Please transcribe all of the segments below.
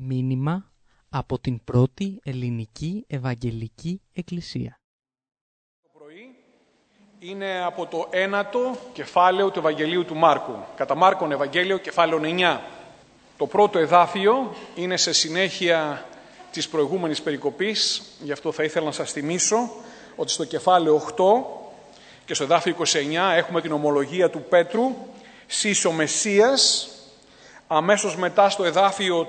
Μήνυμα από την πρώτη ελληνική Ευαγγελική Εκκλησία. Το πρωί είναι από το 9ο κεφάλαιο του Ευαγγελίου του Μάρκου. Κατά Μάρκον Ευαγγέλιο, κεφάλαιο 9. Το πρώτο εδάφιο είναι σε συνέχεια της προηγούμενης περικοπής, γι' αυτό θα ήθελα να σας θυμίσω ότι στο κεφάλαιο 8 και στο εδάφιο 29 έχουμε την ομολογία του Πέτρου, «Σεις ο Μεσσίας». Αμέσως μετά στο εδάφιο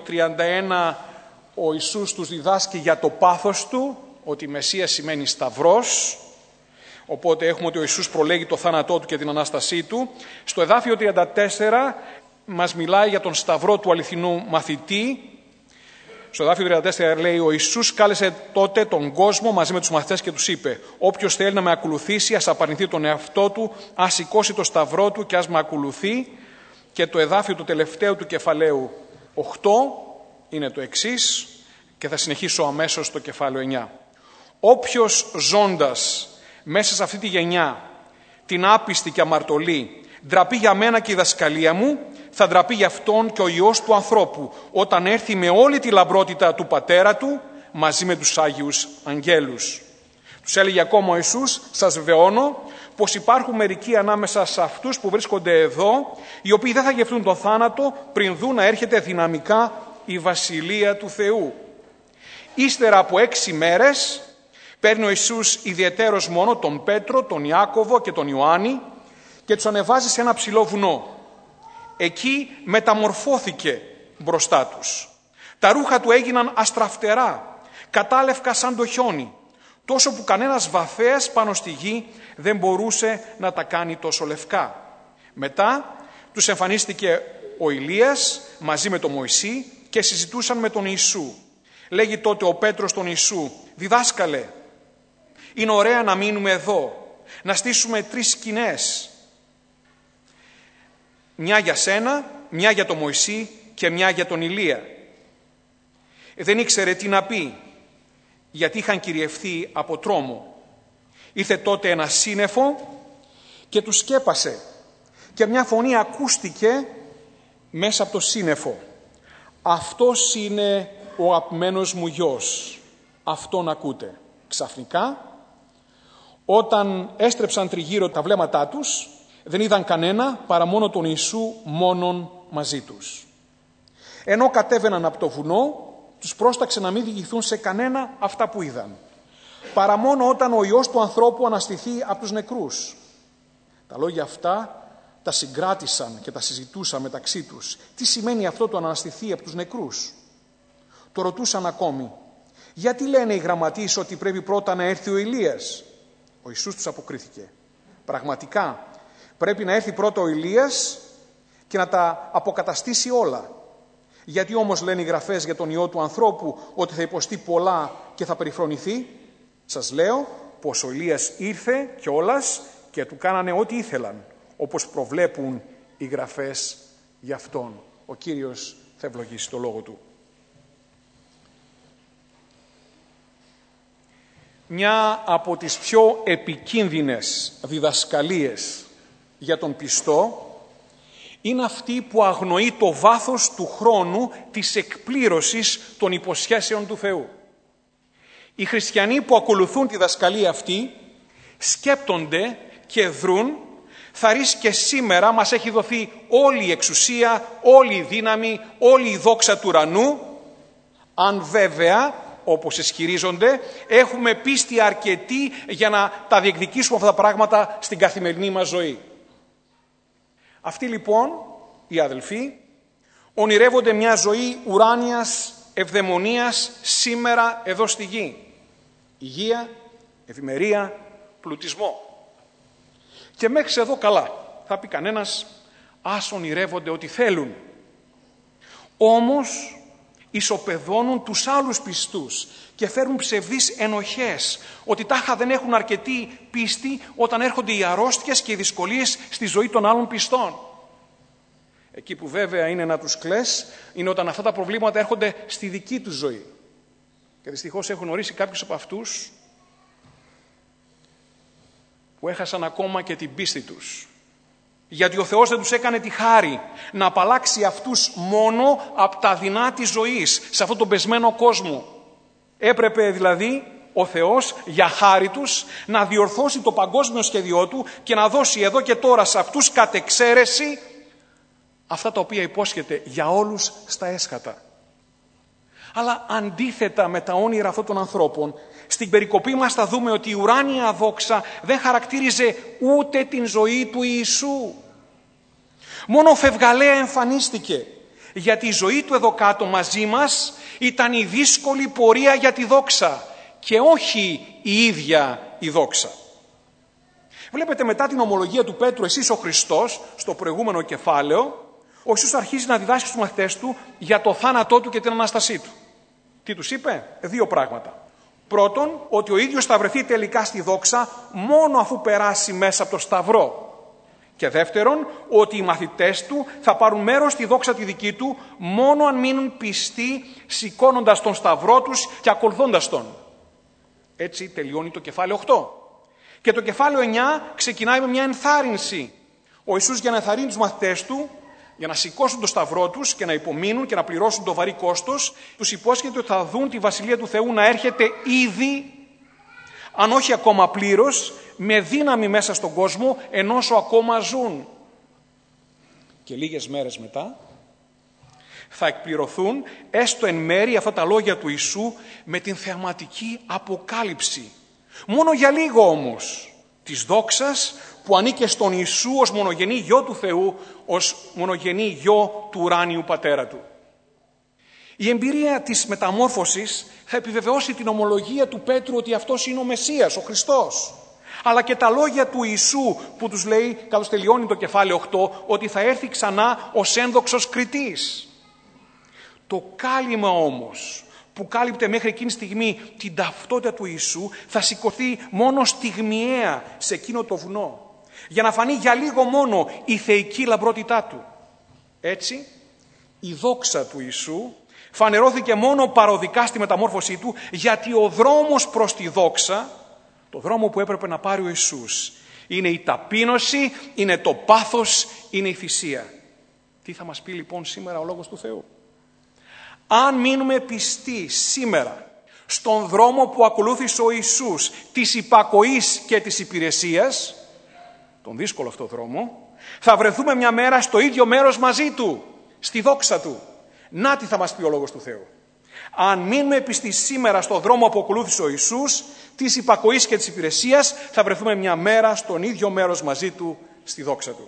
31 ο Ιησούς τους διδάσκει για το πάθος του, ότι Μεσσίας σημαίνει σταυρός. Οπότε έχουμε ότι ο Ιησούς προλέγει το θάνατό του και την Ανάστασή του. Στο εδάφιο 34 μας μιλάει για τον σταυρό του αληθινού μαθητή. Στο εδάφιο 34 λέει: ο Ιησούς κάλεσε τότε τον κόσμο μαζί με τους μαθητές και τους είπε: όποιος θέλει να με ακολουθήσει, ας απαρνηθεί τον εαυτό του, ας σηκώσει το σταυρό του και ας με ακολουθεί. Και το εδάφιο του τελευταίου του κεφαλαίου 8 είναι το εξής, και θα συνεχίσω αμέσως στο κεφάλαιο 9. Όποιος ζώντας μέσα σε αυτή τη γενιά, την άπιστη και αμαρτωλή, ντραπεί για μένα και η δασκαλία μου, θα ντραπεί για αυτόν και ο Υιός του ανθρώπου, όταν έρθει με όλη τη λαμπρότητα του Πατέρα του, μαζί με τους Άγιους Αγγέλους. Τους έλεγε ακόμα ο Ιησούς: σας βεβαιώνω πως υπάρχουν μερικοί ανάμεσα σε αυτούς που βρίσκονται εδώ, οι οποίοι δεν θα γευτούν τον θάνατο πριν δουν να έρχεται δυναμικά η Βασιλεία του Θεού. Ύστερα από 6 μέρες παίρνει ο Ιησούς ιδιαιτέρως μόνο τον Πέτρο, τον Ιάκωβο και τον Ιωάννη και τους ανεβάζει σε ένα ψηλό βουνό. Εκεί μεταμορφώθηκε μπροστά τους. Τα ρούχα του έγιναν αστραφτερά, κατάλευκα σαν το χιόνι, τόσο που κανένας βαθέας πάνω στη γη δεν μπορούσε να τα κάνει τόσο λευκά. Μετά τους εμφανίστηκε ο Ηλίας μαζί με τον Μωυσή και συζητούσαν με τον Ιησού. Λέγει τότε ο Πέτρος τον Ιησού: διδάσκαλε, είναι ωραία να μείνουμε εδώ, να στήσουμε 3 σκηνές. Μια για σένα, μια για τον Μωυσή και μια για τον Ηλία. Δεν ήξερε τι να πει, γιατί είχαν κυριευθεί από τρόμο. Ήρθε τότε ένα σύννεφο και τους σκέπασε και μια φωνή ακούστηκε μέσα από το σύννεφο: αυτός είναι ο αγαπημένος μου γιος, αυτόν ακούτε. Ξαφνικά, όταν έστρεψαν τριγύρω τα βλέμματά τους, δεν είδαν κανένα παρά μόνο τον Ιησού μόνον μαζί τους. Ενώ κατέβαιναν από το βουνό, τους πρόσταξε να μην διηγηθούν σε κανένα αυτά που είδαν, παρά μόνο όταν ο Υιός του ανθρώπου αναστηθεί από τους νεκρούς. Τα λόγια αυτά τα συγκράτησαν και τα συζητούσαν μεταξύ τους. Τι σημαίνει αυτό το αναστηθεί από τους νεκρούς? Το ρωτούσαν ακόμη: γιατί λένε οι γραμματείς ότι πρέπει πρώτα να έρθει ο Ηλίας? Ο Ιησούς τους αποκρίθηκε: πραγματικά πρέπει να έρθει πρώτα ο Ηλίας και να τα αποκαταστήσει όλα. Γιατί όμως λένε οι γραφές για τον Υιό του ανθρώπου ότι θα υποστεί πολλά και θα περιφρονηθεί? Σας λέω πως ο Ηλίας ήρθε κιόλας και του κάνανε ό,τι ήθελαν, όπως προβλέπουν οι γραφές για αυτόν. Ο Κύριος θα ευλογήσει το λόγο του. Μια από τις πιο επικίνδυνες διδασκαλίες για τον πιστό είναι αυτή που αγνοεί το βάθος του χρόνου της εκπλήρωσης των υποσχέσεων του Θεού. Οι χριστιανοί που ακολουθούν τη διδασκαλία αυτή σκέπτονται και δρούν: θα ρίξει και σήμερα μας έχει δοθεί όλη η εξουσία, όλη η δύναμη, όλη η δόξα του ουρανού, αν βέβαια, όπως ισχυρίζονται, έχουμε πίστη αρκετή για να τα διεκδικήσουμε αυτά τα πράγματα στην καθημερινή μας ζωή. Αυτοί λοιπόν οι αδελφοί ονειρεύονται μια ζωή ουράνιας ευδαιμονίας σήμερα εδώ στη γη. Υγεία, ευημερία, πλουτισμό. Και μέχρι εδώ καλά. Θα πει κανένας: ας ονειρεύονται ό,τι θέλουν. Όμως ισοπεδώνουν τους άλλους πιστούς και φέρουν ψευδείς ενοχές ότι τάχα δεν έχουν αρκετή πίστη όταν έρχονται οι αρρώστιες και οι δυσκολίες στη ζωή των άλλων πιστών. Εκεί που βέβαια είναι να τους κλαις είναι όταν αυτά τα προβλήματα έρχονται στη δική τους ζωή. Και δυστυχώς έχουν ορίσει κάποιους από αυτούς που έχασαν ακόμα και την πίστη τους. Γιατί ο Θεός δεν τους έκανε τη χάρη να απαλλάξει αυτούς μόνο από τα δεινά της ζωής, σε αυτόν τον πεσμένο κόσμο. Έπρεπε δηλαδή ο Θεός για χάρη τους να διορθώσει το παγκόσμιο σχέδιό του και να δώσει εδώ και τώρα σε αυτούς κατ' εξαίρεση αυτά τα οποία υπόσχεται για όλους στα έσχατα. Αλλά αντίθετα με τα όνειρα αυτών των ανθρώπων, στην περικοπή μας θα δούμε ότι η ουράνια δόξα δεν χαρακτήριζε ούτε την ζωή του Ιησού. Μόνο φευγαλέα εμφανίστηκε, γιατί η ζωή του εδώ κάτω μαζί μας ήταν η δύσκολη πορεία για τη δόξα και όχι η ίδια η δόξα. Βλέπετε, μετά την ομολογία του Πέτρου, εσείς ο Χριστός, στο προηγούμενο κεφάλαιο, ο Ιησούς αρχίζει να διδάσκει στους μαθητές του για το θάνατό του και την Ανάστασή του. Τι τους είπε? Δύο πράγματα. Πρώτον, ότι ο ίδιος θα βρεθεί τελικά στη δόξα μόνο αφού περάσει μέσα από το Σταυρό. Και δεύτερον, ότι οι μαθητές του θα πάρουν μέρος στη δόξα τη δική του μόνο αν μείνουν πιστοί, σηκώνοντας τον Σταυρό τους και ακολουθώντας τον. Έτσι τελειώνει το κεφάλαιο 8. Και το κεφάλαιο 9 ξεκινάει με μια ενθάρρυνση. Ο Ιησούς, για να ενθαρρύνει τους μαθητές του, για να σηκώσουν το Σταυρό τους και να υπομείνουν και να πληρώσουν το βαρύ κόστος, τους υπόσχεται ότι θα δουν τη Βασιλεία του Θεού να έρχεται ήδη, αν όχι ακόμα πλήρως, με δύναμη μέσα στον κόσμο, ενώσο ακόμα ζουν. Και λίγες μέρες μετά θα εκπληρωθούν έστω εν μέρη αυτά τα λόγια του Ιησού με την θεαματική αποκάλυψη. Μόνο για λίγο όμως της δόξας που ανήκε στον Ιησού ως μονογενή γιο του Θεού, ως μονογενή γιο του ουράνιου πατέρα του. Η εμπειρία της μεταμόρφωσης θα επιβεβαιώσει την ομολογία του Πέτρου ότι αυτός είναι ο Μεσσίας, ο Χριστός. Αλλά και τα λόγια του Ιησού που τους λέει, καθώς τελειώνει το κεφάλαιο 8, ότι θα έρθει ξανά ως ένδοξος κριτής. Το κάλυμα όμως που κάλυπτε μέχρι εκείνη τη στιγμή την ταυτότητα του Ιησού θα σηκωθεί μόνο στιγμιαία σε εκείνο το βουνό, για να φανεί για λίγο μόνο η θεϊκή λαμπρότητά του. Έτσι, η δόξα του Ιησού φανερώθηκε μόνο παροδικά στη μεταμόρφωσή του, γιατί ο δρόμος προς τη δόξα, το δρόμο που έπρεπε να πάρει ο Ιησούς, είναι η ταπείνωση, είναι το πάθος, είναι η θυσία. Τι θα μας πει λοιπόν σήμερα ο Λόγος του Θεού? Αν μείνουμε πιστοί σήμερα στον δρόμο που ακολούθησε ο Ιησούς, της υπακοής και της υπηρεσίας, τον δύσκολο αυτό δρόμο, θα βρεθούμε μια μέρα στο ίδιο μέρος μαζί Του, στη δόξα Του. Να τι θα μας πει ο Λόγος του Θεού. Αν μείνουμε πιστοί σήμερα στον δρόμο που ακολούθησε ο Ιησούς, της υπακοής και της υπηρεσίας, θα βρεθούμε μια μέρα στον ίδιο μέρος μαζί Του, στη δόξα Του.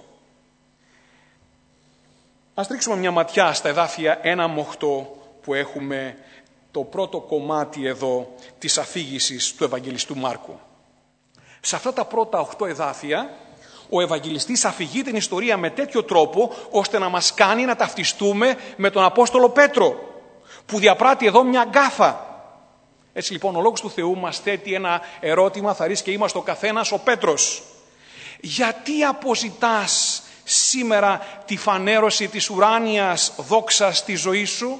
Ας ρίξουμε μια ματιά στα εδάφια 1 με 8 που έχουμε το πρώτο κομμάτι εδώ της αφήγησης του Ευαγγελιστού Μάρκου. Σε αυτά τα πρώτα 8 εδάφια, ο Ευαγγελιστής αφηγεί την ιστορία με τέτοιο τρόπο, ώστε να μας κάνει να ταυτιστούμε με τον Απόστολο Πέτρο, που διαπράττει εδώ μια γκάφα. Έτσι λοιπόν ο Λόγος του Θεού μας θέτει ένα ερώτημα, θα ρίξει και είμαστε ο καθένας ο Πέτρος. Γιατί αποζητάς σήμερα τη φανέρωση της ουράνιας δόξας στη ζωή σου?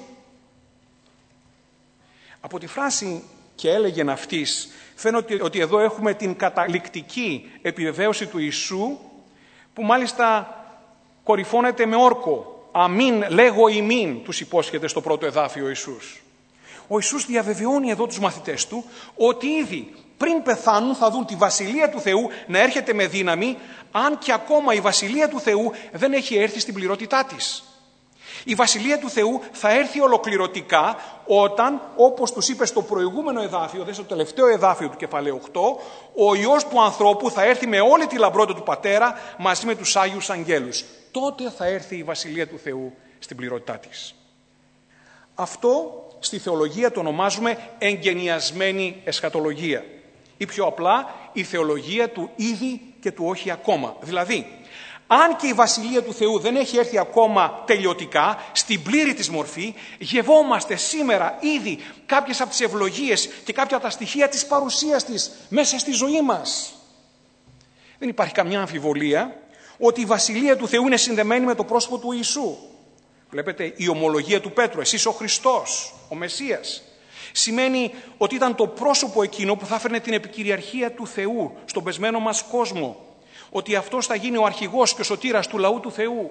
Από τη φράση «και έλεγεν αυτής» φαίνεται ότι εδώ έχουμε την καταληκτική επιβεβαίωση του Ιησού, που μάλιστα κορυφώνεται με όρκο. «Αμήν λέγω ημίν», τους υπόσχεται στο πρώτο εδάφιο ο Ιησούς. Ο Ιησούς διαβεβαιώνει εδώ τους μαθητές του ότι ήδη πριν πεθάνουν θα δουν τη Βασιλεία του Θεού να έρχεται με δύναμη, αν και ακόμα η Βασιλεία του Θεού δεν έχει έρθει στην πληρότητά της. Η Βασιλεία του Θεού θα έρθει ολοκληρωτικά όταν, όπως τους είπε στο προηγούμενο εδάφιο, στο τελευταίο εδάφιο του κεφαλαίου 8, ο Υιός του ανθρώπου θα έρθει με όλη τη λαμπρότητα του Πατέρα μαζί με τους Άγιους Αγγέλους. Τότε θα έρθει η Βασιλεία του Θεού στην πληρότητά της. Αυτό στη θεολογία το ονομάζουμε εγγενιασμένη εσχατολογία. Ή πιο απλά η θεολογία του ήδη και του όχι ακόμα. Δηλαδή, αν και η Βασιλεία του Θεού δεν έχει έρθει ακόμα τελειωτικά, στην πλήρη της μορφή, γευόμαστε σήμερα ήδη κάποιες από τις ευλογίες και κάποια από τα στοιχεία της παρουσίας της μέσα στη ζωή μας. Δεν υπάρχει καμιά αμφιβολία ότι η Βασιλεία του Θεού είναι συνδεμένη με το πρόσωπο του Ιησού. Βλέπετε, η ομολογία του Πέτρου, εσείς ο Χριστός, ο Μεσσίας, σημαίνει ότι ήταν το πρόσωπο εκείνο που θα έφερνε την επικυριαρχία του Θεού στον πεσμένο μας κόσμο. ότι αυτός θα γίνει ο αρχηγός και ο σωτήρας του λαού του Θεού.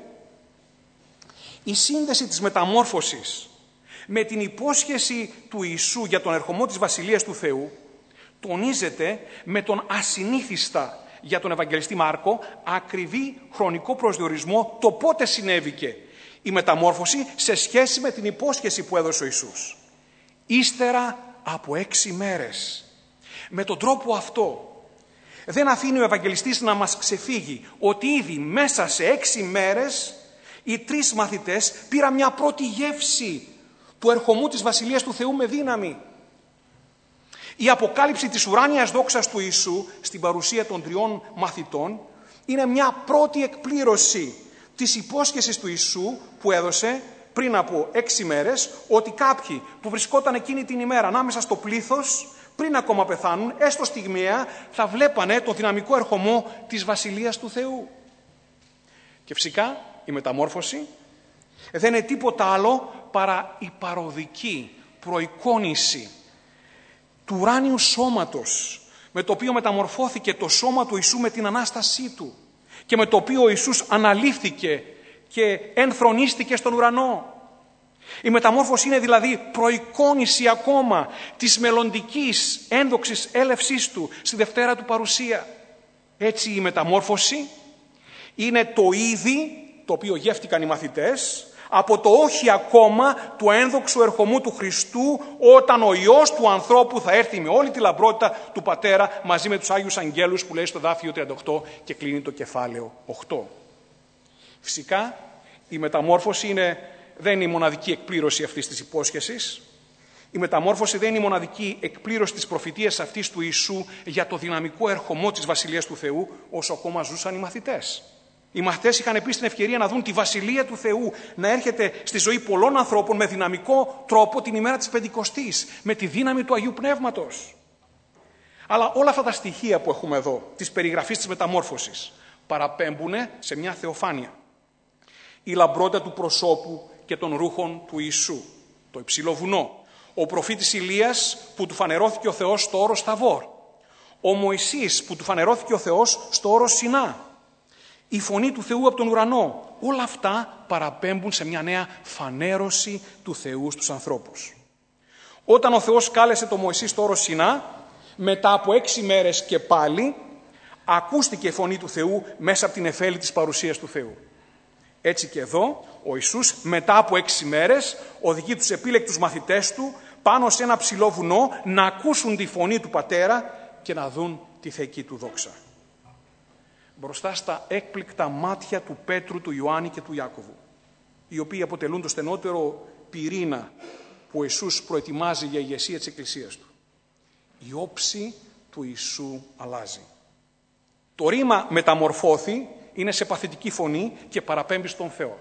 Η σύνδεση της μεταμόρφωσης με την υπόσχεση του Ιησού για τον ερχομό της Βασιλείας του Θεού τονίζεται με τον ασυνήθιστα για τον Ευαγγελιστή Μάρκο ακριβή χρονικό προσδιορισμό το πότε συνέβηκε η μεταμόρφωση σε σχέση με την υπόσχεση που έδωσε ο Ιησούς. Ύστερα από 6 μέρες. Με τον τρόπο αυτό δεν αφήνει ο Ευαγγελιστής να μας ξεφύγει ότι ήδη μέσα σε 6 μέρες οι 3 μαθητές πήραν μια πρώτη γεύση του ερχομού της Βασιλείας του Θεού με δύναμη. Η αποκάλυψη της ουράνιας δόξας του Ιησού στην παρουσία των 3 μαθητών είναι μια πρώτη εκπλήρωση της υπόσχεσης του Ιησού που έδωσε πριν από 6 μέρες, ότι κάποιοι που βρισκόταν εκείνη την ημέρα ανάμεσα στο πλήθος, πριν ακόμα πεθάνουν, έστω στιγμιαία, θα βλέπανε τον δυναμικό ερχομό της Βασιλείας του Θεού. Και φυσικά η μεταμόρφωση δεν είναι τίποτα άλλο παρά η παροδική προεικόνηση του ουράνιου σώματος, με το οποίο μεταμορφώθηκε το σώμα του Ιησού με την Ανάστασή του και με το οποίο ο Ιησούς αναλήφθηκε και ενθρονίστηκε στον ουρανό. Η μεταμόρφωση είναι δηλαδή προεικόνηση ακόμα της μελλοντικής ένδοξης έλευσής του στη δευτέρα του παρουσία. Έτσι η μεταμόρφωση είναι το ήδη, το οποίο γεύτηκαν οι μαθητές, από το όχι ακόμα του ένδοξου ερχομού του Χριστού, όταν ο Υιός του ανθρώπου θα έρθει με όλη τη λαμπρότητα του Πατέρα μαζί με τους Άγιους Αγγέλους, που λέει στο δάφιο 38 και κλείνει το κεφάλαιο 8. Φυσικά η μεταμόρφωση δεν είναι η μοναδική εκπλήρωση αυτής της υπόσχεσης. Η μεταμόρφωση δεν είναι η μοναδική εκπλήρωση της προφητείας αυτής του Ιησού για το δυναμικό ερχομό της Βασιλείας του Θεού όσο ακόμα ζούσαν οι μαθητές. Οι μαθητές είχαν επίσης την ευκαιρία να δουν τη Βασιλεία του Θεού να έρχεται στη ζωή πολλών ανθρώπων με δυναμικό τρόπο την ημέρα της Πεντηκοστής, με τη δύναμη του Αγίου Πνεύματος. Αλλά όλα αυτά τα στοιχεία που έχουμε εδώ, της περιγραφής της μεταμόρφωσης, παραπέμπουν σε μια θεοφάνεια. Η λαμπρότητα του προσώπου και των ρούχων του Ιησού, το υψηλό βουνό, ο προφήτης Ηλίας που του φανερώθηκε ο Θεός στο όρος Ταβόρ, ο Μωυσής που του φανερώθηκε ο Θεός στο όρος Σινά, η φωνή του Θεού από τον ουρανό, όλα αυτά παραπέμπουν σε μια νέα φανέρωση του Θεού στους ανθρώπους. Όταν ο Θεός κάλεσε τον Μωυσή στο όρος Σινά, μετά από 6 μέρες και πάλι ακούστηκε η φωνή του Θεού μέσα από την εφέλη της παρουσίας του Θεού. Έτσι και εδώ ο Ιησούς μετά από 6 μέρες οδηγεί τους επίλεκτους μαθητές του πάνω σε ένα ψηλό βουνό να ακούσουν τη φωνή του Πατέρα και να δουν τη θεϊκή του δόξα. Μπροστά στα έκπληκτα μάτια του Πέτρου, του Ιωάννη και του Ιάκωβου, οι οποίοι αποτελούν το στενότερο πυρήνα που ο Ιησούς προετοιμάζει για ηγεσία της Εκκλησίας του. Η όψη του Ιησού αλλάζει. Το ρήμα μεταμορφώθη είναι σε παθητική φωνή και παραπέμπει στον Θεό.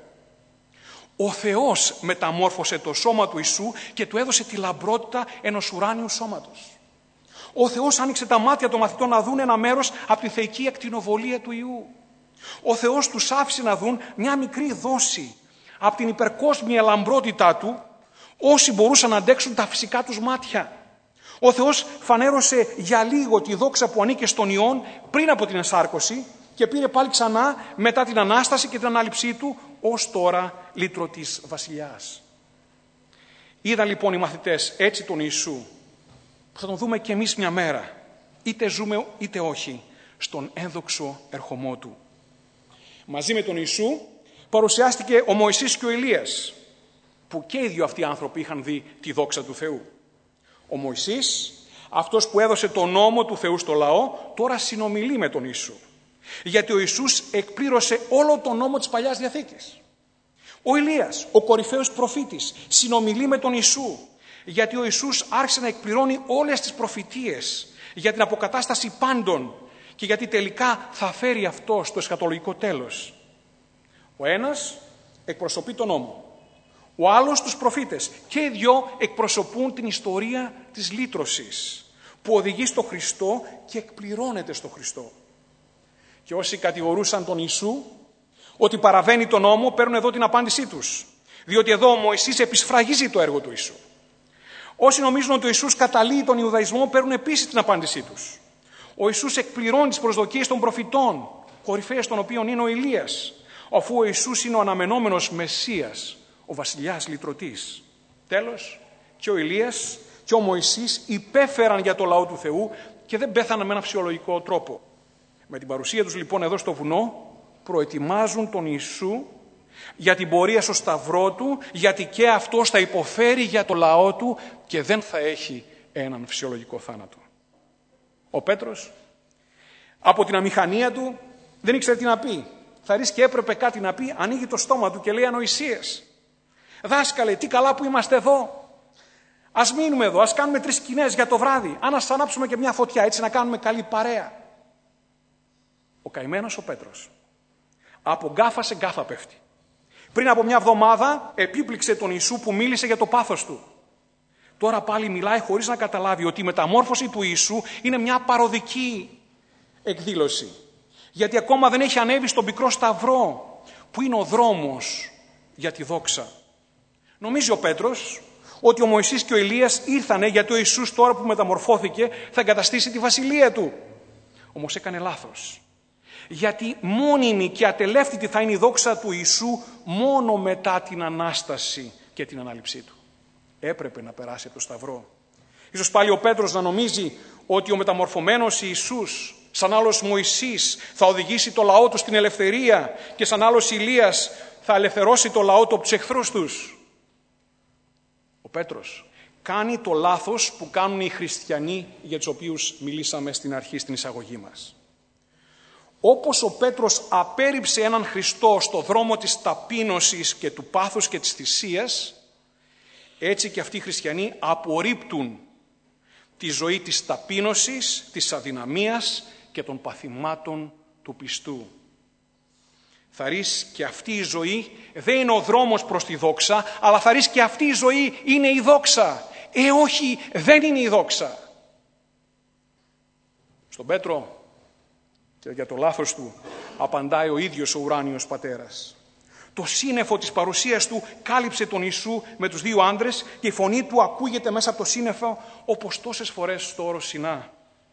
Ο Θεός μεταμόρφωσε το σώμα του Ιησού και του έδωσε τη λαμπρότητα ενός ουράνιου σώματος. Ο Θεός άνοιξε τα μάτια των μαθητών να δουν ένα μέρος από τη θεϊκή ακτινοβολία του Υιού. Ο Θεός τους άφησε να δουν μια μικρή δόση από την υπερκόσμια λαμπρότητά του, όσοι μπορούσαν να αντέξουν τα φυσικά τους μάτια. Ο Θεός φανέρωσε για λίγο τη δόξα που ανήκε στον Υιόν πριν από την ενσάρκωση και πήρε πάλι ξανά μετά την Ανάσταση και την ανάληψή του ως τώρα λύτρωτης βασιλιάς. Είδαν λοιπόν οι μαθητές έτσι τον Ιησού, που θα τον δούμε και εμείς μια μέρα, είτε ζούμε είτε όχι, στον ένδοξο ερχομό του. Μαζί με τον Ιησού παρουσιάστηκε ο Μωυσής και ο Ηλίας, που και οι δύο αυτοί οι άνθρωποι είχαν δει τη δόξα του Θεού. Ο Μωυσής, αυτός που έδωσε τον νόμο του Θεού στο λαό, τώρα συνομιλεί με τον Ιησού. Γιατί ο Ιησούς εκπλήρωσε όλο τον νόμο της Παλιάς Διαθήκης. Ο Ηλίας, ο κορυφαίος προφήτης, συνομιλεί με τον Ιησού. Γιατί ο Ιησούς άρχισε να εκπληρώνει όλες τις προφητείες για την αποκατάσταση πάντων και γιατί τελικά θα φέρει αυτό στο εσχατολογικό τέλος. Ο ένας εκπροσωπεί τον νόμο, ο άλλος τους προφήτες και οι δυο εκπροσωπούν την ιστορία της λύτρωσης που οδηγεί στο Χριστό και εκπληρώνεται στο Χριστό. Και όσοι κατηγορούσαν τον Ιησού ότι παραβαίνει τον νόμο παίρνουν εδώ την απάντησή τους, διότι εδώ ο Μωυσής επισφραγίζει το έργο του Ιησού. Όσοι νομίζουν ότι ο Ιησούς καταλύει τον Ιουδαϊσμό παίρνουν επίσης την απάντησή τους. Ο Ιησούς εκπληρώνει τις προσδοκίες των προφητών κορυφαίες των οποίων είναι ο Ηλίας, αφού ο Ιησούς είναι ο αναμενόμενος Μεσσίας, ο βασιλιάς λυτρωτής. Τέλος, και ο Ηλίας και ο Μωυσής υπέφεραν για το λαό του Θεού και δεν πέθαναν με ένα φυσιολογικό τρόπο. Με την παρουσία τους λοιπόν εδώ στο βουνό προετοιμάζουν τον Ιησού για την πορεία στο σταυρό του, γιατί και αυτός θα υποφέρει για το λαό του και δεν θα έχει έναν φυσιολογικό θάνατο. Ο Πέτρος από την αμηχανία του δεν ήξερε τι να πει. Θα ρίξει και έπρεπε κάτι να πει, ανοίγει το στόμα του και λέει ανοησίες. Δάσκαλε, τι καλά που είμαστε εδώ. Ας μείνουμε εδώ, ας κάνουμε 3 σκηνές για το βράδυ. Αν ας ανάψουμε και μια φωτιά, έτσι να κάνουμε καλή παρέα. Ο καημένος ο Πέτρος από γκάφα σε γκάφα πέφτει. Πριν από μια εβδομάδα επίπληξε τον Ιησού που μίλησε για το πάθος του. Τώρα πάλι μιλάει χωρίς να καταλάβει ότι η μεταμόρφωση του Ιησού είναι μια παροδική εκδήλωση. Γιατί ακόμα δεν έχει ανέβει στον πικρό σταυρό που είναι ο δρόμος για τη δόξα. Νομίζει ο Πέτρος ότι ο Μωυσής και ο Ηλίας ήρθανε γιατί ο Ιησούς τώρα που μεταμορφώθηκε θα εγκαταστήσει τη βασιλεία του. Όμως έκανε λάθος. Γιατί μόνιμη και ατελεύτητη θα είναι η δόξα του Ιησού μόνο μετά την Ανάσταση και την ανάληψή του. Έπρεπε να περάσει από το σταυρό. Ίσως πάλι ο Πέτρος να νομίζει ότι ο μεταμορφωμένος Ιησούς, σαν άλλος Μωυσής, θα οδηγήσει το λαό του στην ελευθερία και σαν άλλος Ηλίας θα ελευθερώσει το λαό του από τους εχθρούς τους. Ο Πέτρος κάνει το λάθος που κάνουν οι χριστιανοί για τους οποίους μιλήσαμε στην αρχή στην εισαγωγή μας. Όπως ο Πέτρος απέρριψε έναν Χριστό στο δρόμο της ταπείνωσης και του πάθους και της θυσίας, έτσι και αυτοί οι χριστιανοί απορρίπτουν τη ζωή της ταπείνωσης, της αδυναμίας και των παθημάτων του πιστού. Θα ρίξει και αυτή η ζωή δεν είναι ο δρόμος προς τη δόξα, αλλά θα ρίξει και αυτή η ζωή είναι η δόξα. Όχι, δεν είναι η δόξα. Στον Πέτρο και για το λάθος του απαντάει ο ίδιος ο ουράνιος πατέρας. Το σύννεφο της παρουσίας του κάλυψε τον Ιησού με τους 2 άντρες και η φωνή του ακούγεται μέσα από το σύννεφο όπως τόσες φορές στο όρος Σινά.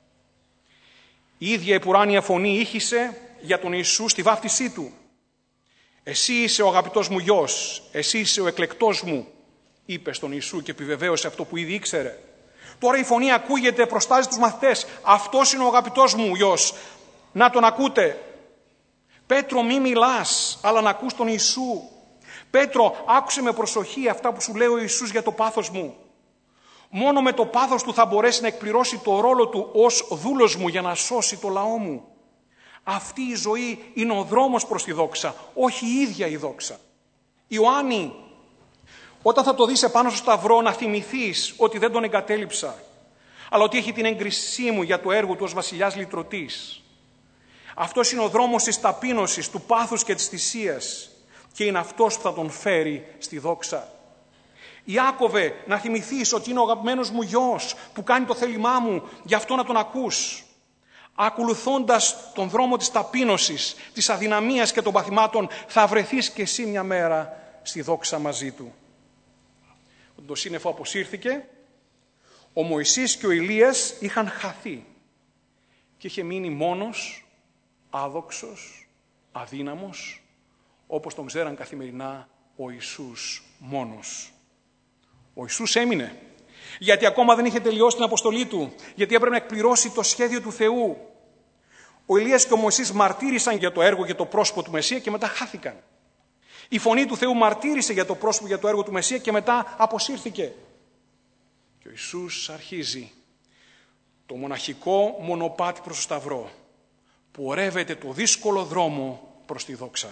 Η ίδια η ουράνια φωνή ήχησε για τον Ιησού στη βάφτισή του. «Εσύ είσαι ο αγαπητός μου γιος, εσύ είσαι ο εκλεκτός μου», είπε στον Ιησού και επιβεβαίωσε αυτό που ήδη ήξερε. Τώρα η φωνή ακούγεται, προστάζει τους μαθητές. «Αυτός είναι ο αγαπητός μου γιος, να τον ακούτε». «Πέτρο, μη μιλάς, αλλά να ακούς τον Ιησού». «Πέτρο, άκουσε με προσοχή αυτά που σου λέει ο Ιησούς για το πάθος μου. Μόνο με το πάθος του θα μπορέσει να εκπληρώσει το ρόλο του ως δούλος μου για να σώσει το λαό μου». Αυτή η ζωή είναι ο δρόμος προς τη δόξα, όχι η ίδια η δόξα. Ιωάννη, όταν θα το δεις επάνω στο σταυρό να θυμηθείς ότι δεν τον εγκατέλειψα, αλλά ότι έχει την έγκρισή μου για το έργο του ως βασιλιάς λυτρωτής. Αυτός είναι ο δρόμος της ταπείνωσης, του πάθους και της θυσίας και είναι αυτός που θα τον φέρει στη δόξα. Ιάκωβε, να θυμηθείς ότι είναι ο αγαπημένος μου γιος που κάνει το θέλημά μου, γι' αυτό να τον ακούς. Ακολουθώντας τον δρόμο της ταπείνωσης, της αδυναμίας και των παθημάτων θα βρεθείς και εσύ μια μέρα στη δόξα μαζί του. Όταν το σύννεφο αποσύρθηκε, ο Μωυσής και ο Ηλίας είχαν χαθεί και είχε μείνει μόνος, άδοξος, αδύναμος, όπως τον ξέραν καθημερινά ο Ιησούς μόνος. Ο Ιησούς έμεινε, γιατί ακόμα δεν είχε τελειώσει την αποστολή του, γιατί έπρεπε να εκπληρώσει το σχέδιο του Θεού. Ο Ηλίας και ο Μωυσής μαρτύρησαν για το έργο και το πρόσωπο του Μεσσία και μετά χάθηκαν. Η φωνή του Θεού μαρτύρησε για το πρόσωπο, για το έργο του Μεσσία και μετά αποσύρθηκε. Και ο Ιησούς αρχίζει το μοναχικό μονοπάτι προς το σταυρό, που ορεύεται το δύσκολο δρόμο προς τη δόξα.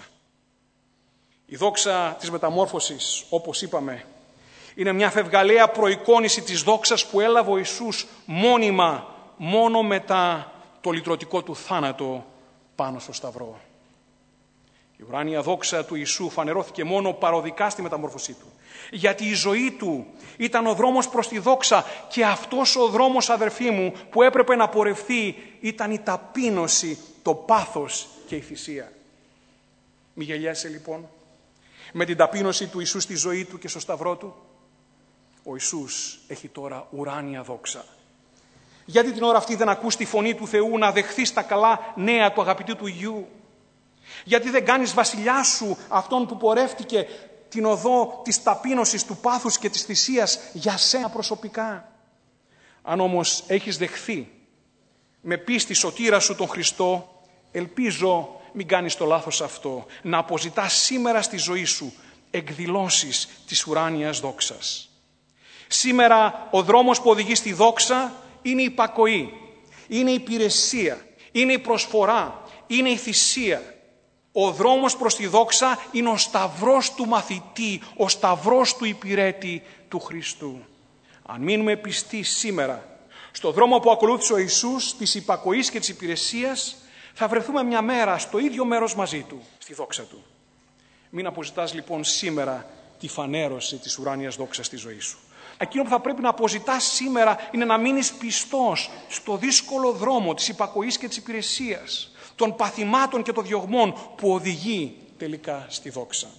Η δόξα της μεταμόρφωσης, όπως είπαμε, είναι μια φευγαλαία προεικόνηση της δόξας που έλαβε ο Ιησούς μόνιμα, μόνο μετά το λυτρωτικό του θάνατο πάνω στο σταυρό. Η ουράνια δόξα του Ιησού φανερώθηκε μόνο παροδικά στη μεταμόρφωσή του. Γιατί η ζωή του ήταν ο δρόμος προς τη δόξα και αυτός ο δρόμος, αδερφοί μου, που έπρεπε να πορευθεί ήταν η ταπείνωση, το πάθος και η θυσία. Μη γελιάσαι λοιπόν με την ταπείνωση του Ιησού στη ζωή του και στο σταυρό του. Ο Ιησούς έχει τώρα ουράνια δόξα. Γιατί την ώρα αυτή δεν ακούς τη φωνή του Θεού να δεχθείς τα καλά νέα του αγαπητού του Γιου. Γιατί δεν κάνεις βασιλιά σου αυτόν που πορεύτηκε την οδό της ταπείνωσης, του πάθους και της θυσίας για σένα προσωπικά? Αν όμως έχεις δεχθεί με πίστη σωτήρα σου τον Χριστό, ελπίζω μην κάνεις το λάθος αυτό, να αποζητάς σήμερα στη ζωή σου εκδηλώσεις της ουράνιας δόξας. Σήμερα ο δρόμος που οδηγεί στη δόξα είναι η υπακοή, είναι η υπηρεσία, είναι η προσφορά, είναι η θυσία. Ο δρόμος προς τη δόξα είναι ο σταυρός του μαθητή, ο σταυρός του υπηρέτη του Χριστού. Αν μείνουμε πιστοί σήμερα στο δρόμο που ακολούθησε ο Ιησούς, της υπακοής και της υπηρεσίας, θα βρεθούμε μια μέρα στο ίδιο μέρος μαζί Του, στη δόξα Του. Μην αποζητάς λοιπόν σήμερα τη φανέρωση της ουράνιας δόξας στη ζωή σου. Εκείνο που θα πρέπει να αποζητάς σήμερα είναι να μείνεις πιστός στο δύσκολο δρόμο της υπακοής και της υπηρεσίας, των παθημάτων και των διωγμών που οδηγεί τελικά στη δόξα.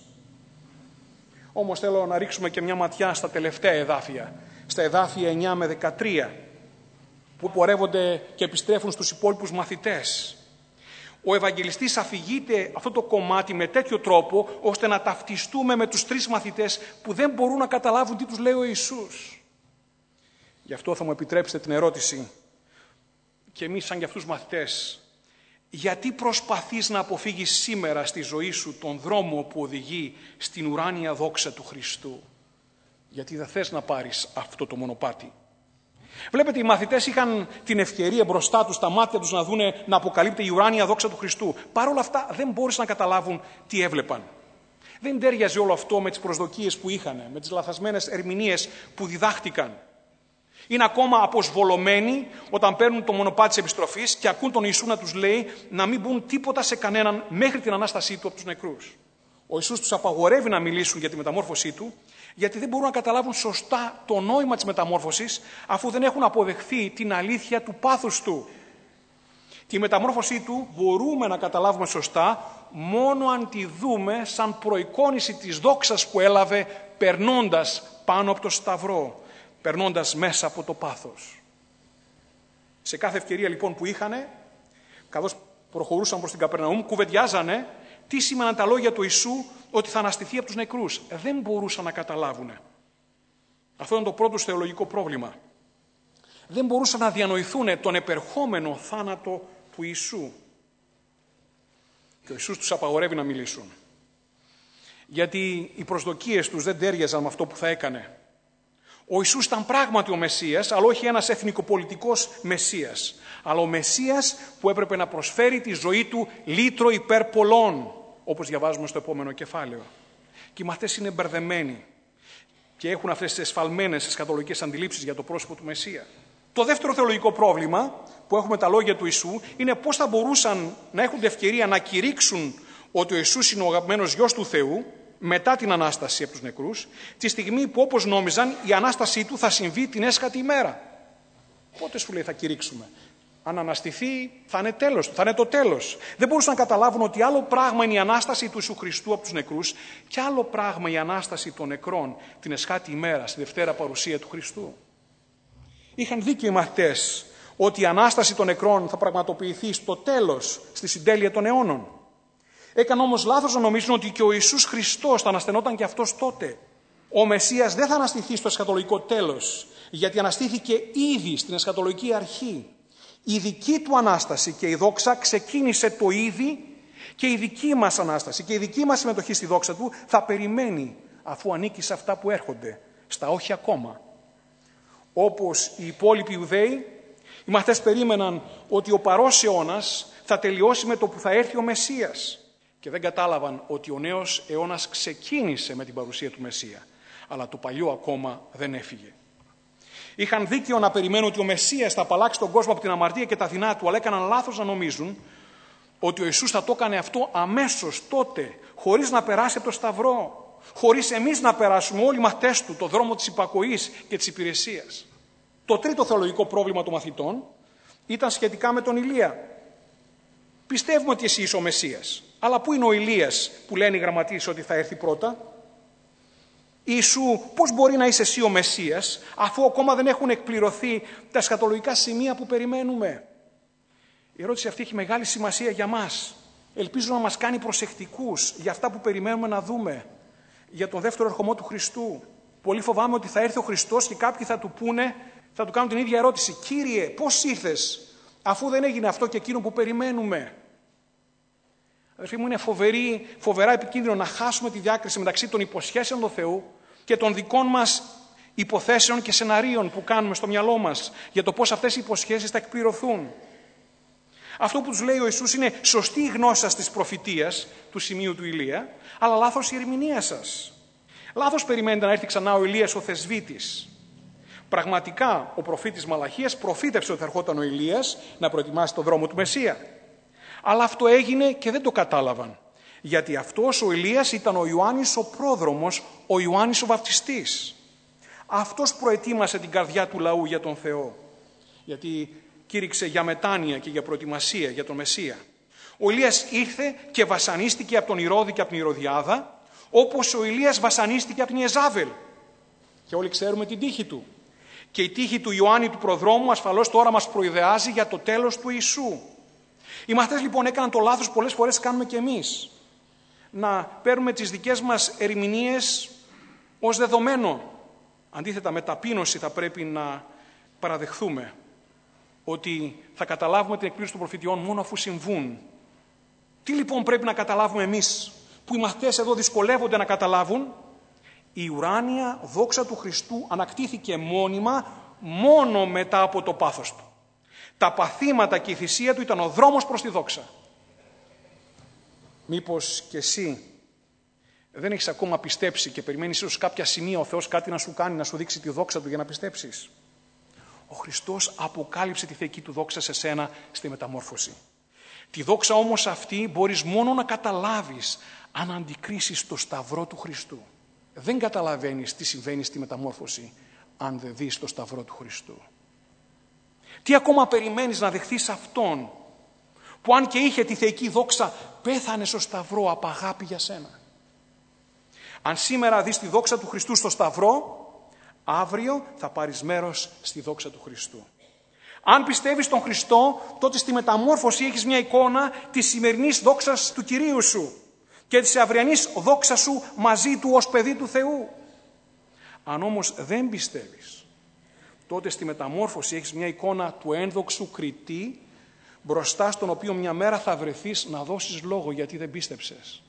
Όμως θέλω να ρίξουμε και μια ματιά στα τελευταία εδάφια, στα εδάφια 9 με 13, που πορεύονται και επιστρέφουν στους υπόλοιπους μαθητές. Ο Ευαγγελιστής αφηγείται αυτό το κομμάτι με τέτοιο τρόπο, ώστε να ταυτιστούμε με τους τρεις μαθητές που δεν μπορούν να καταλάβουν τι τους λέει ο Ιησούς. Γι' αυτό θα μου επιτρέψετε την ερώτηση, και εμείς σαν για αυτούς μαθητές, γιατί προσπαθείς να αποφύγεις σήμερα στη ζωή σου τον δρόμο που οδηγεί στην ουράνια δόξα του Χριστού? Γιατί δεν θες να πάρεις αυτό το μονοπάτι? Βλέπετε, οι μαθητές είχαν την ευκαιρία μπροστά τους, στα μάτια τους, να δούνε να αποκαλύπτει η ουράνια δόξα του Χριστού. Παρ' όλα αυτά δεν μπόρεσαν να καταλάβουν τι έβλεπαν. Δεν τέριαζε όλο αυτό με τις προσδοκίες που είχαν, με τις λαθασμένες ερμηνείες που διδάχτηκαν. Είναι ακόμα αποσβολωμένοι όταν παίρνουν το μονοπάτι της επιστροφής και ακούν τον Ιησού να τους λέει να μην πουν τίποτα σε κανέναν μέχρι την Ανάστασή Του από τους νεκρούς. Ο Ιησούς τους απαγορεύει να μιλήσουν για τη μεταμόρφωσή Του, γιατί δεν μπορούν να καταλάβουν σωστά το νόημα της μεταμόρφωσης, αφού δεν έχουν αποδεχθεί την αλήθεια του πάθους Του. Τη μεταμόρφωσή Του μπορούμε να καταλάβουμε σωστά μόνο αν τη δούμε σαν προεικόνηση της δόξας που έλαβε περνώντας πάνω από το σταυρό, περνώντας μέσα από το πάθος. Σε κάθε ευκαιρία λοιπόν που είχανε, καθώς προχωρούσαν προς την Καπερναούμ, κουβεντιάζανε τι σήμαιναν τα λόγια του Ιησού ότι θα αναστηθεί από τους νεκρούς. Δεν μπορούσαν να καταλάβουν. Αυτό ήταν το πρώτο θεολογικό πρόβλημα. Δεν μπορούσαν να διανοηθούν τον επερχόμενο θάνατο του Ιησού. Και ο Ιησούς τους απαγορεύει να μιλήσουν. Γιατί οι προσδοκίες τους δεν τέριαζαν με αυτό που θα έκανε. Ο Ιησούς ήταν πράγματι ο Μεσσίας, αλλά όχι ένας εθνικοπολιτικός Μεσσίας. Αλλά ο Μεσσίας που έπρεπε να προσφέρει τη ζωή του λύτρο υπέρ πολλών, όπως διαβάζουμε στο επόμενο κεφάλαιο. Και οι μαθητές είναι μπερδεμένοι και έχουν αυτές τις εσφαλμένες εσχατολογικές αντιλήψεις για το πρόσωπο του Μεσσία. Το δεύτερο θεολογικό πρόβλημα που έχουμε τα λόγια του Ιησού είναι πώς θα μπορούσαν να έχουν την ευκαιρία να κηρύξουν ότι ο Ιησούς είναι ο αγαπημένος Γιος του Θεού μετά την Ανάσταση από τους νεκρούς, τη στιγμή που όπως νόμιζαν η Ανάστασή Του θα συμβεί την έσχατη ημέρα. Πότε σου λέει θα κηρύξουμε? Αν αναστηθεί θα είναι τέλος, θα είναι το τέλος. Δεν μπορούσαν να καταλάβουν ότι άλλο πράγμα είναι η Ανάσταση του Ιησού Χριστού από τους νεκρούς και άλλο πράγμα η Ανάσταση των νεκρών την εσχάτη ημέρα, στη Δευτέρα παρουσία του Χριστού. Είχαν δίκιο οι μαθητές ότι η Ανάσταση των νεκρών θα πραγματοποιηθεί στο τέλος, στη συντέλεια των αιώνων. Έκαναν όμως λάθος να νομίζουν ότι και ο Ιησούς Χριστός θα αναστενόταν και αυτός τότε. Ο Μεσσίας δεν θα αναστηθεί στο εσχατολογικό τέλος, γιατί αναστήθηκε ήδη στην εσχατολογική αρχή. Η δική Του Ανάσταση και η δόξα ξεκίνησε το ήδη και η δική μας Ανάσταση και η δική μας συμμετοχή στη δόξα Του θα περιμένει αφού ανήκει σε αυτά που έρχονται, στα όχι ακόμα. Όπως οι υπόλοιποι Ιουδαίοι, οι μαθητές περίμεναν ότι ο παρός αιώνας θα τελειώσει με το που θα έρθει ο Μεσσίας και δεν κατάλαβαν ότι ο νέος αιώνας ξεκίνησε με την παρουσία του Μεσσία, αλλά το παλιό ακόμα δεν έφυγε. Είχαν δίκιο να περιμένουν ότι ο Μεσσίας θα απαλλάξει τον κόσμο από την αμαρτία και τα δεινά του, αλλά έκαναν λάθος να νομίζουν ότι ο Ιησούς θα το έκανε αυτό αμέσως τότε, χωρίς να περάσει από το σταυρό, χωρίς εμείς να περάσουμε όλοι οι μαθητές Του το δρόμο της υπακοής και της υπηρεσίας. Το τρίτο θεολογικό πρόβλημα των μαθητών ήταν σχετικά με τον Ηλία. Πιστεύουμε ότι εσύ είσαι ο Μεσσίας, αλλά πού είναι ο Ηλίας που λένε οι γραμματείς ότι θα έρθει πρώτα? Ιησού, πώς μπορεί να είσαι εσύ ο Μεσσίας, αφού ακόμα δεν έχουν εκπληρωθεί τα εσχατολογικά σημεία που περιμένουμε? Η ερώτηση αυτή έχει μεγάλη σημασία για μας, Ελπίζω να μας κάνει προσεκτικούς για αυτά που περιμένουμε να δούμε, για τον δεύτερο ερχομό του Χριστού. Πολύ φοβάμαι ότι θα έρθει ο Χριστός και κάποιοι θα του πούνε, θα του κάνουν την ίδια ερώτηση. Κύριε, πώς ήρθες, αφού δεν έγινε αυτό και εκείνο που περιμένουμε? Αδερφοί μου, είναι φοβερά επικίνδυνο να χάσουμε τη διάκριση μεταξύ των υποσχέσεων του Θεού και των δικών μας υποθέσεων και σεναρίων που κάνουμε στο μυαλό μας για το πώς αυτές οι υποσχέσεις θα εκπληρωθούν. Αυτό που τους λέει ο Ιησούς είναι σωστή η γνώση σας της προφητείας του σημείου του Ηλία, αλλά λάθος η ερμηνεία σας. Λάθος περιμένετε να έρθει ξανά ο Ηλίας ο θεσβήτης. Πραγματικά ο προφήτης Μαλαχίας προφήτευσε ότι θα ερχόταν ο Ηλίας να προετοιμάσει το δρόμο του Μεσσία. Αλλά αυτό έγινε και δεν το κατάλαβαν. Γιατί αυτός ο Ηλίας ήταν ο Ιωάννης ο πρόδρομος, ο Ιωάννης ο βαπτιστής. Αυτός προετοίμασε την καρδιά του λαού για τον Θεό. Γιατί κήρυξε για μετάνοια και για προετοιμασία για τον Μεσσία. Ο Ηλίας ήρθε και βασανίστηκε από τον Ηρώδη και από την Ηρωδιάδα, όπως ο Ηλίας βασανίστηκε από την Ιεζάβελ. Και όλοι ξέρουμε την τύχη του. Και η τύχη του Ιωάννη του προδρόμου ασφαλώς τώρα μας προειδεάζει για το τέλος του Ιησού. Οι μαθητές λοιπόν έκαναν το λάθος, πολλές φορές κάνουμε και εμείς. Να παίρνουμε τις δικές μας ερμηνείες ως δεδομένο. Αντίθετα, με ταπείνωση θα πρέπει να παραδεχθούμε ότι θα καταλάβουμε την εκπλήρωση των προφητιών μόνο αφού συμβούν. Τι λοιπόν πρέπει να καταλάβουμε εμείς, που οι μαθητές εδώ δυσκολεύονται να καταλάβουν? Η ουράνια δόξα του Χριστού ανακτήθηκε μόνιμα μόνο μετά από το πάθος του. Τα παθήματα και η θυσία του ήταν ο δρόμος προς τη δόξα. Μήπως και εσύ δεν έχεις ακόμα πιστέψει και περιμένεις ίσως κάποια σημεία ο Θεός κάτι να σου κάνει, να σου δείξει τη δόξα του για να πιστέψεις? Ο Χριστός αποκάλυψε τη θεϊκή του δόξα σε σένα στη μεταμόρφωση. Τη δόξα όμως αυτή μπορείς μόνο να καταλάβεις αν αντικρίσεις το σταυρό του Χριστού. Δεν καταλαβαίνεις τι συμβαίνει στη μεταμόρφωση αν δεν δεις το σταυρό του Χριστού. Τι ακόμα περιμένεις να δεχθείς Αυτόν που αν και είχε τη θεϊκή δόξα πέθανε στο σταυρό από αγάπη για σένα? Αν σήμερα δεις τη δόξα του Χριστού στο σταυρό, αύριο θα πάρεις μέρος στη δόξα του Χριστού. Αν πιστεύεις τον Χριστό, τότε στη μεταμόρφωση έχεις μια εικόνα της σημερινής δόξας του Κυρίου σου και της αυριανής δόξας σου μαζί του ως παιδί του Θεού. Αν όμως δεν πιστεύεις, τότε στη μεταμόρφωση έχεις μια εικόνα του ένδοξου κριτή μπροστά στον οποίο μια μέρα θα βρεθείς να δώσεις λόγο γιατί δεν πίστεψες.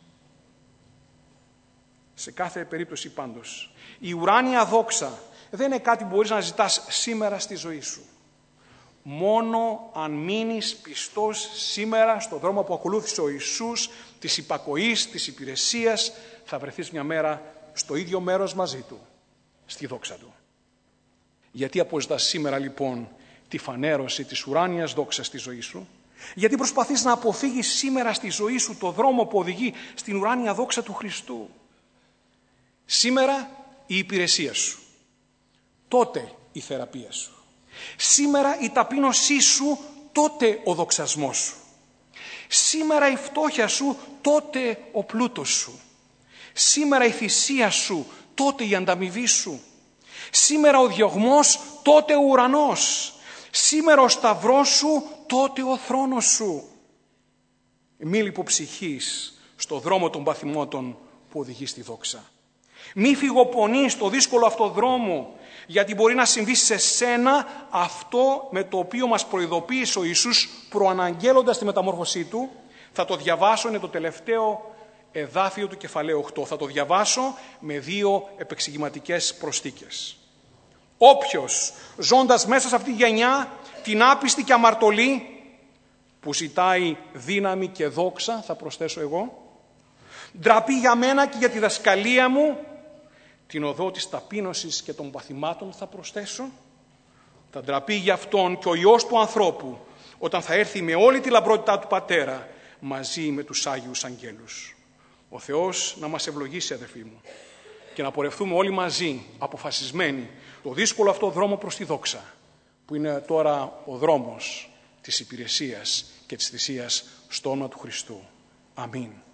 Σε κάθε περίπτωση πάντως, η ουράνια δόξα δεν είναι κάτι που μπορείς να ζητάς σήμερα στη ζωή σου. Μόνο αν μείνεις πιστός σήμερα στον δρόμο που ακολούθησε ο Ιησούς, της υπακοής, της υπηρεσίας, θα βρεθείς μια μέρα στο ίδιο μέρος μαζί Του, στη δόξα Του. Γιατί αποζητάς σήμερα λοιπόν τη φανέρωση της ουράνιας δόξας στη ζωή σου? Γιατί προσπαθείς να αποφύγεις σήμερα στη ζωή σου το δρόμο που οδηγεί στην ουράνια δόξα του Χριστού? Σήμερα η υπηρεσία σου, τότε η θεραπεία σου. Σήμερα η ταπείνωσή σου, τότε ο δοξασμός σου. Σήμερα η φτώχεια σου, τότε ο πλούτος σου. Σήμερα η θυσία σου, τότε η ανταμοιβή σου. Σήμερα ο διωγμός, τότε ο ουρανός. Σήμερα ο σταυρός σου, τότε ο θρόνος σου. Μη λιποψυχείς στο δρόμο των παθημάτων που οδηγεί στη δόξα. Μη φυγοπονείς στο δύσκολο αυτό δρόμο, γιατί μπορεί να συμβεί σε σένα αυτό με το οποίο μας προειδοποίησε ο Ιησούς προαναγγέλλοντας τη μεταμόρφωσή Του. Θα το διαβάσω, είναι το τελευταίο εδάφιο του κεφαλαίου 8. Θα το διαβάσω με 2 επεξηγηματικές προσθήκες. Όποιος ζώντας μέσα σε αυτή τη γενιά την άπιστη και αμαρτωλή που ζητάει δύναμη και δόξα, θα προσθέσω εγώ, ντραπεί για μένα και για τη δασκαλία μου, την οδό της ταπείνωσης και των παθημάτων θα προσθέσω, θα ντραπεί για Αυτόν και ο Υιός του ανθρώπου όταν θα έρθει με όλη τη λαμπρότητά του Πατέρα μαζί με τους Άγιους Αγγέλους. Ο Θεός να μας ευλογήσει, αδερφοί μου, και να πορευτούμε όλοι μαζί αποφασισμένοι το δύσκολο αυτό δρόμο προς τη δόξα, που είναι τώρα ο δρόμος της υπηρεσίας και της θυσίας στο όνομα του Χριστού. Αμήν.